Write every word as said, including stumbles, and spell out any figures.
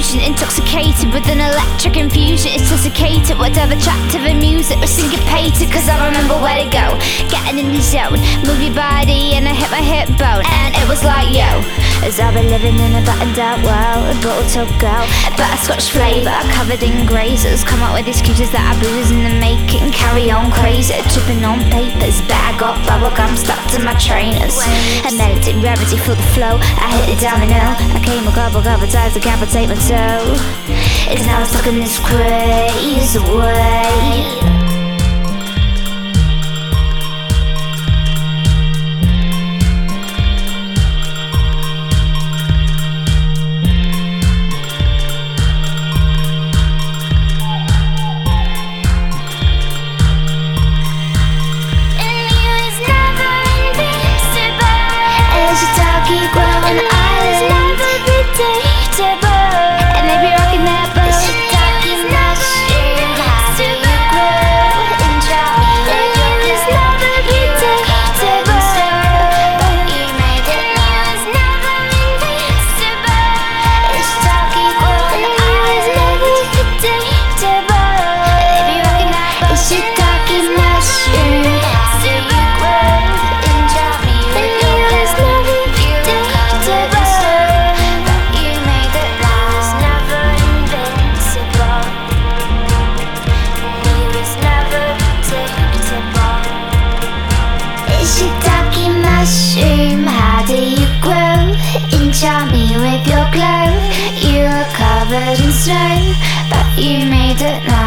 confusion, intoxicated with an electric infusion. It's desiccated, whatever track to the music was syncopated. Cause I remember where to go, getting in the zone, move your body and I hit my hip bone. And it was like, yo, as I've been living in a battened out world, a bottle top girl, a butterscotch flavour, covered in grazers. Come up with excuses that I booze in the making, carry on crazy, tripping on papers. But I got bubblegum stuck to my trainers. I meditate gravity for the flow, I hit the domino, I came a couple couple times to decapitate my toe. It's now stuck in this crazy way. Mushroom, how do you grow? Enchant me with your glow. You were covered in snow, but you made it now.